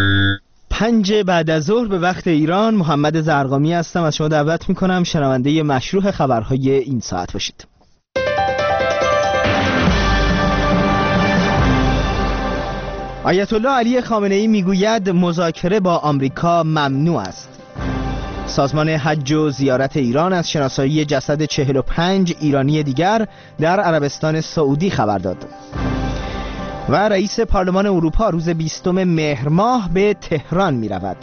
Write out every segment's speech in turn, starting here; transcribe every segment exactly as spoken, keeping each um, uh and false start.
پنج بعد از ظهر به وقت ایران، محمد زرقامی هستم. از شما دعوت میکنم شنونده مشروع خبرهای این ساعت باشید. آیت الله علی خامنه ای میگوید مذاکره با آمریکا ممنوع است. سازمان حج و زیارت ایران از شناسایی جسد چهل و پنج ایرانی دیگر در عربستان سعودی خبر داد. و رئیس پارلمان اروپا روز بیستم مهر ماه به تهران می رود.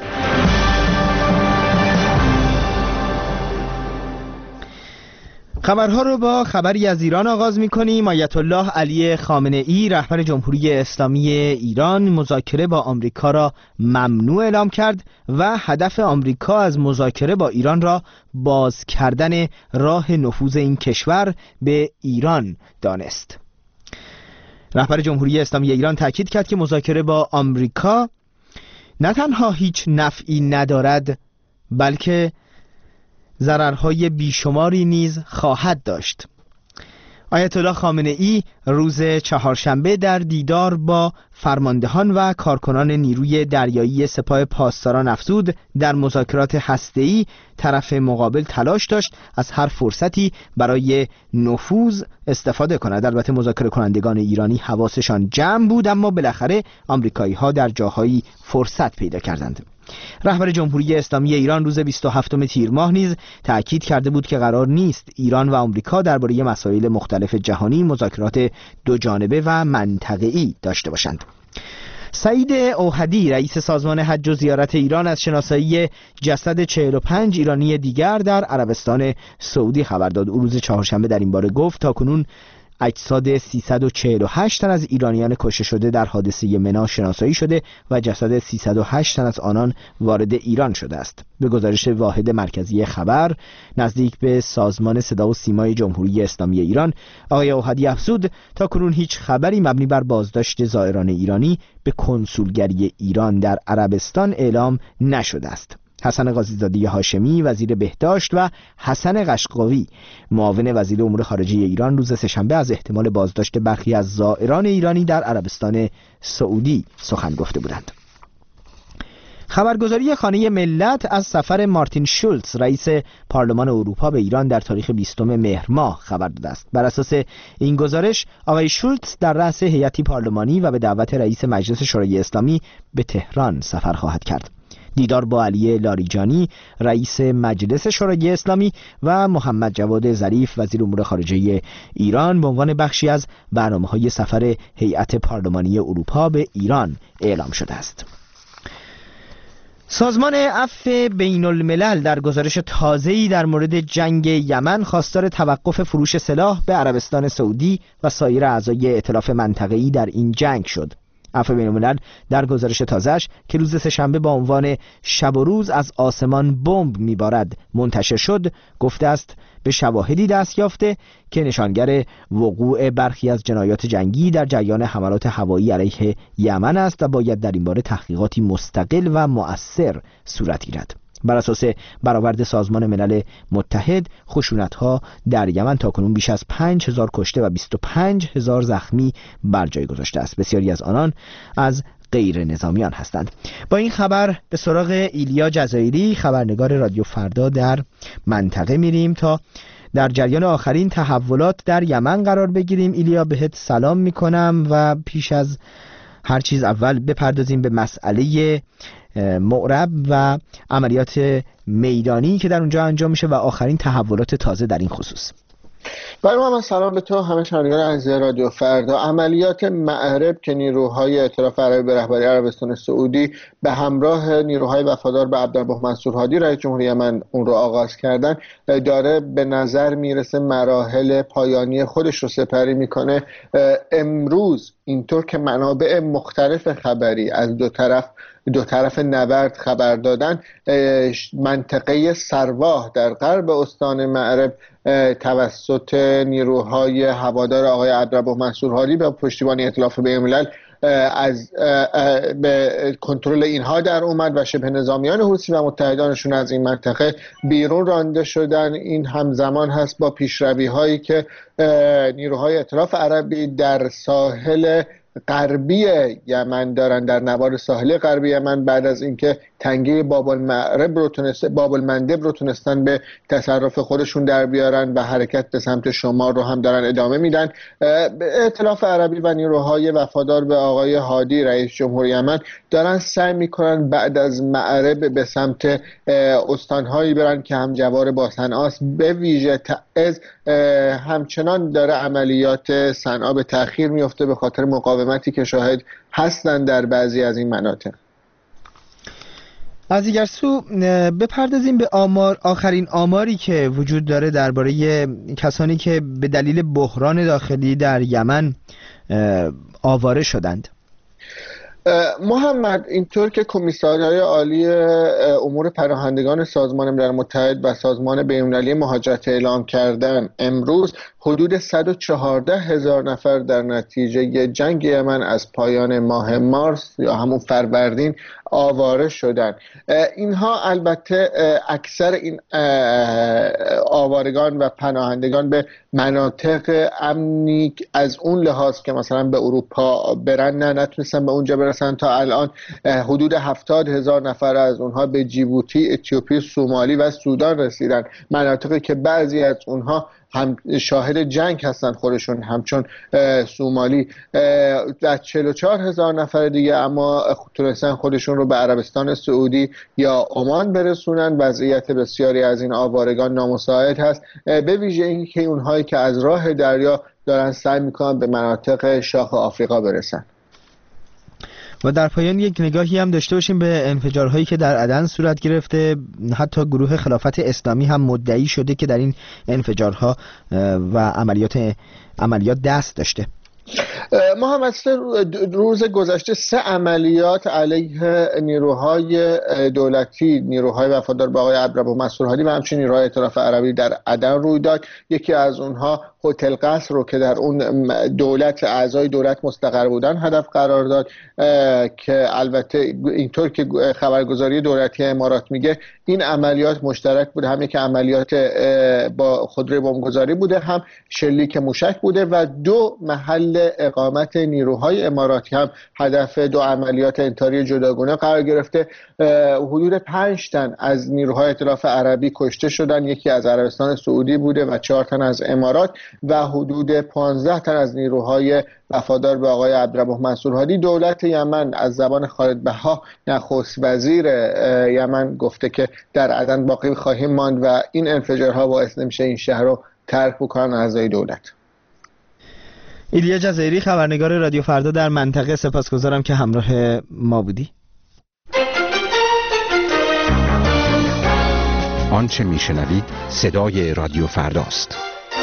خبرها رو با خبری از ایران آغاز می کنیم. آیت الله علی خامنه ای رهبر جمهوری اسلامی ایران مذاکره با آمریکا را ممنوع اعلام کرد و هدف آمریکا از مذاکره با ایران را باز کردن راه نفوذ این کشور به ایران دانست. رهبر جمهوری اسلامی ایران تاکید کرد که مذاکره با آمریکا نه تنها هیچ نفعی ندارد، بلکه ضررهای بیشماری نیز خواهد داشت. آیت الله خامنه ای روز چهارشنبه در دیدار با فرماندهان و کارکنان نیروی دریایی سپاه پاسداران افزود در مذاکرات هسته‌ای طرف مقابل تلاش داشت از هر فرصتی برای نفوذ استفاده کند. البته مذاکره کنندگان ایرانی حواسشان جمع بود، اما بالاخره آمریکایی‌ها در جاهایی فرصت پیدا کردند. رهبر جمهوری اسلامی ایران روز بیست و هفتم تیر ماه نیز تأکید کرده بود که قرار نیست ایران و آمریکا درباره مسائل مختلف جهانی مذاکرات دو جانبه و منطقه‌ای داشته باشند. سعید اوحدی رئیس سازمان حج و زیارت ایران از شناسایی جسد چهل و پنج ایرانی دیگر در عربستان سعودی خبر داد. او روز چهارشنبه در این باره گفت تاکنون اجساد سیصد و چهل و هشت تن از ایرانیان کشته شده در حادثه منا شناسایی شده و جسد سیصد و هشت تن از آنان وارد ایران شده است. به گزارش واحد مرکزی خبر نزدیک به سازمان صدا و سیمای جمهوری اسلامی ایران، آقای اوحدی افزود تاکنون هیچ خبری مبنی بر بازداشت زائران ایرانی به کنسولگری ایران در عربستان اعلام نشده است. حسن قاضی‌زاده هاشمی وزیر بهداشت و حسن قشقاوی معاون وزیر امور خارجه ایران روز سه‌شنبه از احتمال بازداشت برخی از زائران ایرانی در عربستان سعودی سخن گفته بودند. خبرگزاری خانه ملت از سفر مارتین شولتز رئیس پارلمان اروپا به ایران در تاریخ بیستم مهر ماه خبر داده است. بر اساس این گزارش آقای شولتز در رأس هیئتی پارلمانی و به دعوت رئیس مجلس شورای اسلامی به تهران سفر خواهد کرد. دیدار با علی لاریجانی رئیس مجلس شورای اسلامی و محمد جواد ظریف وزیر امور خارجه ایران به عنوان بخشی از برنامه‌های سفر هیئت پارلمانی اروپا به ایران اعلام شده است. سازمان عفو بین الملل در گزارش تازه‌ای در مورد جنگ یمن خواستار توقف فروش سلاح به عربستان سعودی و سایر اعضای ائتلاف منطقه‌ای در این جنگ شد. عفو بین الملل در گزارش تازه‌اش که روز سه‌شنبه با عنوان شب و روز از آسمان بمب میبارد منتشر شد گفته است به شواهدی دست یافته که نشانگر وقوع برخی از جنایات جنگی در جریان حملات هوایی علیه یمن است و باید در این باره تحقیقاتی مستقل و مؤثر صورت گیرد. بر اساس برآورد سازمان ملل متحد خشونت‌ها در یمن تاکنون بیش از پنج هزار کشته و بیست و پنج هزار زخمی بر جای گذاشته است. بسیاری از آنان از غیر نظامیان هستند. با این خبر به سراغ ایلیا جزایری خبرنگار رادیو فردا در منطقه میریم تا در جریان آخرین تحولات در یمن قرار بگیریم. ایلیا بهت سلام میکنم و پیش از هر چیز اول بپردازیم به مسئله معرب و عملیات میدانی که در اونجا انجام میشه و آخرین تحولات تازه در این خصوص. برای ما سلام به تو همه شنوندگان عزیز رادیو فردا. عملیات معرب که نیروهای ائتلاف عربی به رهبری عربستان سعودی به همراه نیروهای وفادار به عبدالله منصور هادی رئیس جمهوری یمن اون رو آغاز کردن داره به نظر میرسه مراحل پایانی خودش رو سپری میکنه. امروز اینطور که منابع مختلف خبری از دو طرف دو طرف نبرد خبر دادن، منطقه سرواح در غرب استان معرب توسط نیروهای هوادار آقای عبدالله منصور هادی به پشتیبانی ائتلاف بین الملل از به کنترل اینها در اومد و شبه نظامیان حوثی و متحدانشون از این منطقه بیرون رانده شدن. این همزمان هست با پیشروی هایی که نیروهای ائتلاف عربی در ساحل غربی یمن دارن، در نوار ساحلی غربی یمن، بعد از اینکه تنگه باب المعرب رو تونست باب المندب رو تونستن به تصرف خودشون در بیارن و حرکت به سمت شمال رو هم دارن ادامه میدن. ائتلاف عربی و نیروهای وفادار به آقای هادی رئیس جمهور یمن دارن سعی میکنن بعد از معرب به سمت استانهایی برن که همجوار با صنعاست. به ویژه تعز همچنان داره عملیات صنعا به تأخیر میفته به خاطر مقاومتی که شاهد هستن در بعضی از این مناطق. از دیگر سو بپردازیم به آمار آخرین آماری که وجود داره درباره کسانی که به دلیل بحران داخلی در یمن آواره شدند. محمد، اینطور که کمیساریای عالی امور پناهندگان سازمان ملل متحد و سازمان بین‌المللی مهاجرت اعلام کردن، امروز حدود صد و چهارده هزار نفر در نتیجه جنگ یمن از پایان ماه مارس یا همون فروردین آواره شدن. اینها البته اکثر این آوارگان و پناهندگان به مناطق امنی از اون لحاظ که مثلا به اروپا برن نه نتونستن به اونجا برسن. تا الان حدود هفتاد هزار نفر از اونها به جیبوتی، اتیوپی، سومالی و سودان رسیدن، مناطقی که بعضی از اونها هم شاهد جنگ هستن خودشون، همچون سومالی. در چهل و چهار هزار نفر دیگه اما تونستن خودشون رو به عربستان سعودی یا عمان برسونن. وضعیت بسیاری از این آوارگان نامساعد هست، به ویژه این که اونهایی که از راه دریا دارن سعی میکنن به مناطق شاخ آفریقا برسن. و در پایان یک نگاهی هم داشته باشیم به انفجارهایی که در عدن صورت گرفته. حتی گروه خلافت اسلامی هم مدعی شده که در این انفجارها و عملیات عملیات دست داشته. محمد، سه روز گذشته سه عملیات علیه نیروهای دولتی، نیروهای وفادار به آقای عبدالرب منصور هادی و همچنین نیروهای ائتلاف عربی در عدن روی داد. یکی از اونها هتل قصر رو که در اون دولت اعضای دولت مستقر بودن هدف قرار داد، که البته اینطور که خبرگزاری دولتی امارات میگه این عملیات مشترک بوده، هم یک عملیات با خودروی بمبگذاری بوده، هم شلیک موشک بوده و دو محل اقامت نیروهای اماراتی هم هدف دو عملیات انتحاری جداگانه قرار گرفته. حدود پنج تن از نیروهای ائتلاف عربی کشته شدن، یکی از عربستان سعودی بوده و چهار تن از امارات و حدود پانزده تن از نیروهای وفادار به آقای عبدالرب منصور هادی. دولت یمن از زبان خالد بها نخست وزیر یمن گفته که در عدن باقی خواهیم ماند و این انفجارها باعث نمیشه این شهر رو ترک بکنن اعضای دولت. ایلیا جزایری، خبرنگار رادیو فردا در منطقه، سپاسگزارم که همراه ما بودی. آنچه میشنوید صدای رادیو فرداست.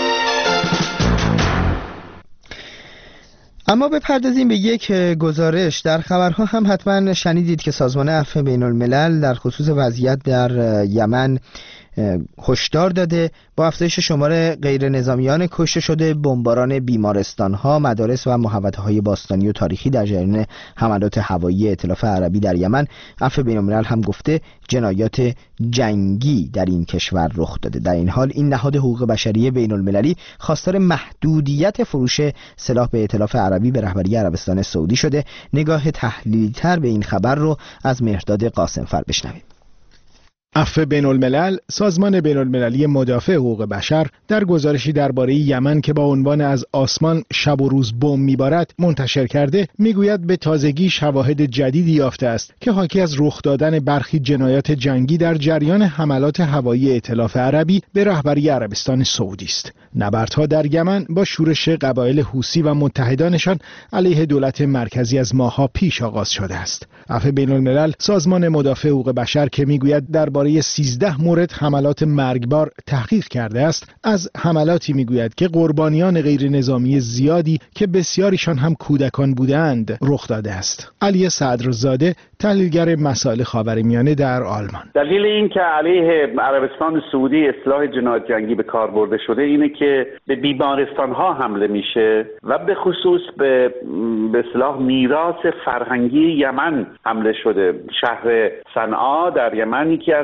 اما بپردازیم به یک گزارش. در خبرها هم حتما شنیدید که سازمان عفو بین الملل در خصوص وضعیت در یمن هشدار داده با افزایش شمار غیر نظامیان کشته شده، بمباران بیمارستان‌ها، مدارس و محوطه‌های باستانی و تاریخی در جریان حملات هوایی ائتلاف عربی در یمن. عفو بین الملل هم گفته جنایات جنگی در این کشور رخ داده. در این حال این نهاد حقوق بشری بین المللی خواستار محدودیت فروش سلاح به ائتلاف عربی به رهبری عربستان سعودی شده. نگاه تحلیلی‌تر به این خبر رو از مهرداد قاسمفر بشنوید. عفو بین الملل، سازمان بین المللی مدافع حقوق بشر، در گزارشی درباره یمن که با عنوان از آسمان شب و روز بمب میبارد منتشر کرده، میگوید به تازگی شواهد جدیدی یافته است که حاکی از رخ دادن برخی جنایات جنگی در جریان حملات هوایی ائتلاف عربی به رهبری عربستان سعودی است. نبردها در یمن با شورش قبایل حوثی و متحدانشان علیه دولت مرکزی از ماه‌ها پیش آغاز شده است. عفو بین الملل، سازمان مدافع حقوق بشر که میگوید در برای سیزده مورد حملات مرگبار تحقیق کرده است، از حملاتی میگوید که قربانیان غیر نظامی زیادی که بسیاریشان هم کودکان بودند رخ داده است. علی صدرزاده، تحلیلگر مسائل خاورمیانه در آلمان: دلیل این که علیه عربستان سعودی اصلاح جنایت جنگی به کار برده شده اینه که به بیمارستان ها حمله میشه و به خصوص به به اصلاح میراث فرهنگی یمن حمله شده. شهر صنعا در یمن یکی از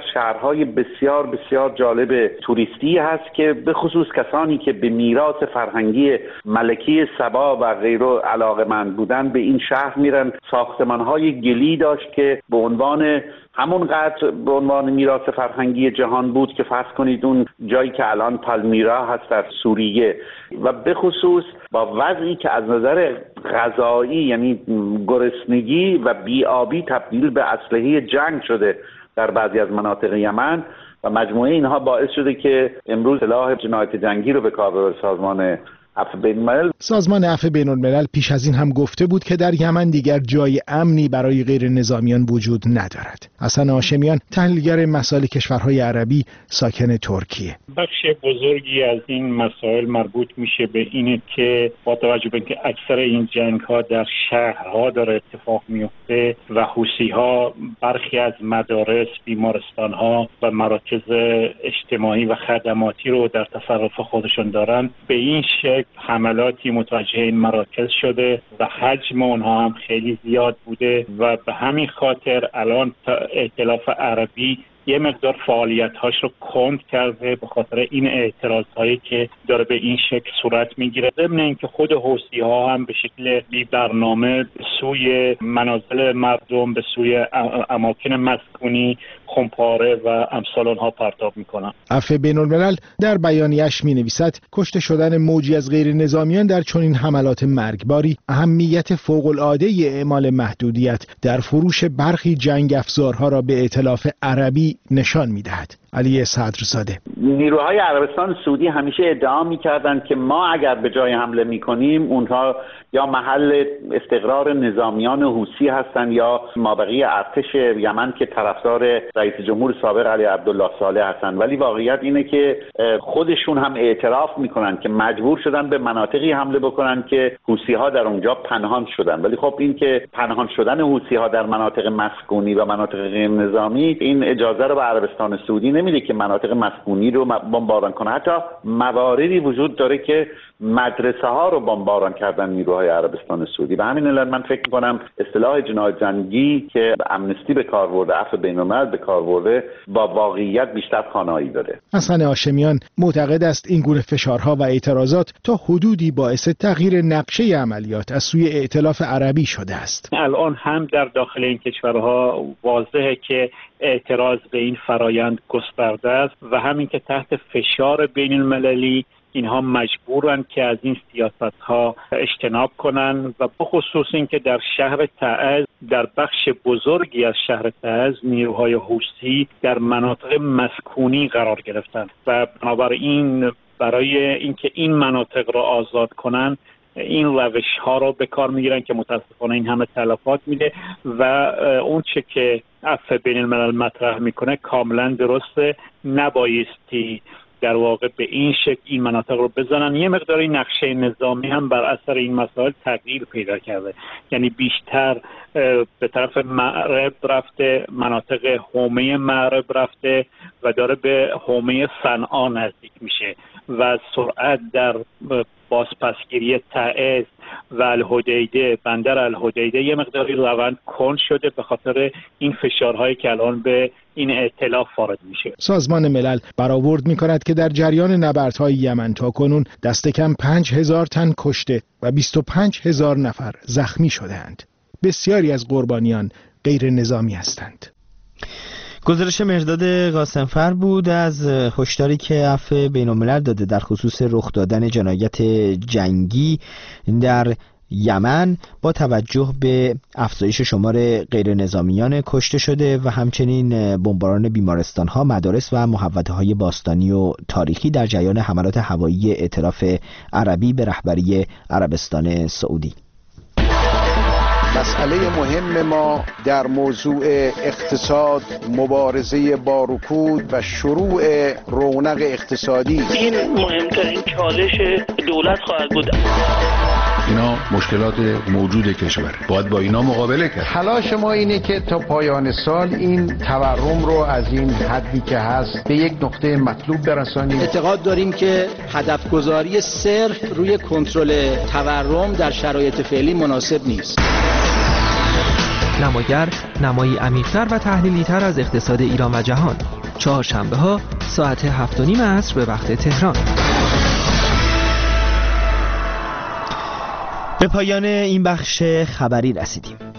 شهرهای بسیار بسیار جالب توریستی هست که به خصوص کسانی که به میراث فرهنگی ملکی سبا و غیره علاقه‌مند بودن به این شهر میرن. ساختمان‌های گلی داشت که به عنوان همونقدر به عنوان میراث فرهنگی جهان بود که فرض کنید اون جایی که الان پالمیرا هست در سوریه و به خصوص با وضعی که از نظر غذایی یعنی گرسنگی و بی‌آبی تبدیل به اسلحه جنگ شده در بعضی از مناطق یمن و مجموعه اینها باعث شده که امروز سلاح جنایت جنگی رو به کار ببره سازمان عفو بین‌الملل. سازمان عفو بین‌الملل پیش از این هم گفته بود که در یمن دیگر جای امنی برای غیر نظامیان وجود ندارد. حسن هاشمیان، تحلیلگر مسائل کشورهای عربی ساکن ترکیه: بخش بزرگی از این مسائل مربوط میشه به اینه که با توجه به اینکه اکثر این جنگ‌ها در شهرها داره اتفاق میفته و حوثی‌ها برخی از مدارس، بیمارستان‌ها و مراکز اجتماعی و خدماتی رو در تصرف خودشون دارن، به این شکل حملاتی متوجه این مراکز شده و حجم اونها هم خیلی زیاد بوده و به همین خاطر الان ائتلاف عربی یه مقدار فعالیت‌هاش رو کند کرده به خاطر این اعتراض‌هایی که داره به این شکل صورت می‌گیره. ضمن اینکه خود حوثی‌ها هم به شکل بی برنامه به سوی منازل مردم، به سوی اماکن مسکونی، خمپاره و امثال آنها پرتاب می‌کنن. عفو بین‌الملل در بیانیه‌اش می‌نویسد کشته شدن موجی از غیر نظامیان در چنین حملات مرگباری اهمیت فوق‌العاده اعمال محدودیت در فروش برخی جنگ افزارها را به ائتلاف عربی نشان می‌دهد. علی صدرزاده: نیروهای عربستان سعودی همیشه ادعا می‌کردند که ما اگر به جای حمله می‌کنیم اونها یا محل استقرار نظامیان حوثی هستند یا مابقی ارتش یمن که طرفدار رئیس جمهور سابق علی عبدالله صالح هستند. ولی واقعیت اینه که خودشون هم اعتراف می‌کنند که مجبور شدن به مناطقی حمله بکنن که حوثی‌ها در اونجا پنهان شدن. ولی خب این که پنهان شدن حوثی‌ها در مناطق مسکونی و مناطق غیر نظامی این اجازه رو به عربستان سعودی نمیده که مناطق مسکونی رو بمباران کنه. حتی مواردی وجود داره که مدرسه ها رو بمباران کردن نیروهای عربستان سعودی. به همین علت من فکر می‌کنم اصطلاح جنایت جنگی که امنستی به کار برده، عفو بین‌الملل به کار برده، با واقعیت بیشتر خانایی داره. حسن هاشمیان معتقد است این گونه فشارها و اعتراضات تا حدودی باعث تغییر نقشه عملیات از سوی ائتلاف عربی شده است. الان هم در داخل این کشورها واضحه که اعتراض به این فرایند گسترده است و همین که تحت فشار بین المللی اینها مجبورن که از این سیاست‌ها اجتناب کنن و بخصوص این که در شهر تعز، در بخش بزرگی از شهر تعز نیروهای حوثی در مناطق مسکونی قرار گرفتن و بنابراین برای اینکه این مناطق را آزاد کنن این روش ها رو به کار میگیرن که متاسفانه این همه تلفات میده و اون چه که عفو بین الملل مطرح میکنه کاملا درسته. نبایستی در واقع به این شکل این مناطق رو بزنن. یه مقداری نقشه نظامی هم بر اثر این مسائل تغییر پیدا کرده، یعنی بیشتر به طرف معرب رفته، مناطق حومه معرب رفته و داره به حومه صنعا نزدیک میشه و سرعت در بازپسگیری تعز و الحدیده، بندر الحدیده یه مقداری روند کند شده به خاطر این فشارهایی که الان به این ائتلاف وارد میشه. سازمان ملل برآورد میکند که در جریان نبردهای یمن تاکنون دست کم پنج هزار تن کشته و بیست و پنج هزار نفر زخمی شده‌اند. بسیاری از قربانیان غیر نظامی هستند. گزارش مرداد قاسمفر بود از هشداری که عفو بین‌الملل داده در خصوص رخ دادن جنایت جنگی در یمن با توجه به افزایش شمار غیر نظامیان کشته شده و همچنین بمباران بیمارستان‌ها، مدارس و محوطه‌های باستانی و تاریخی در جریان حملات هوایی ائتلاف عربی به رهبری عربستان سعودی. مسئله مهم ما در موضوع اقتصاد، مبارزه با رکود و شروع رونق اقتصادی. این مهمترین چالش دولت خواهد بود. اینا مشکلات موجود کشور، باید با اینا مقابله کرد. تلاش ما اینه که تا پایان سال این تورم رو از این حدی که هست به یک نقطه مطلوب برسانیم. اعتقاد داریم که هدف گذاری صرف روی کنترل تورم در شرایط فعلی مناسب نیست. نماگر، نمایی عمیق‌تر و تحلیلی‌تر از اقتصاد ایران و جهان. چهارشنبه ها ساعت هفت و نیم عصر به وقت تهران. به پایان این بخش خبری رسیدیم.